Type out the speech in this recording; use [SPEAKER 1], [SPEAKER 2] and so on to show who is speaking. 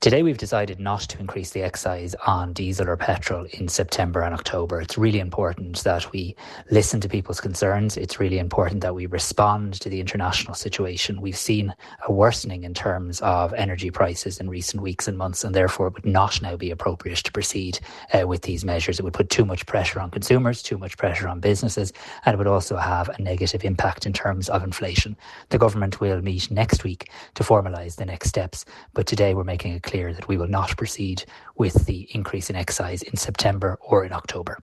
[SPEAKER 1] Today we've decided not to increase the excise on diesel or petrol in September and October. It's really important that we listen to people's concerns. It's really important that we respond to the international situation. We've seen a worsening in terms of energy prices in recent weeks and months, and therefore it would not now be appropriate to proceed with these measures. It would put too much pressure on consumers, too much pressure on businesses, and it would also have a negative impact in terms of inflation. The government will meet next week to formalise the next steps, but today we're making it clear that we will not proceed with the increase in excise in September or in October.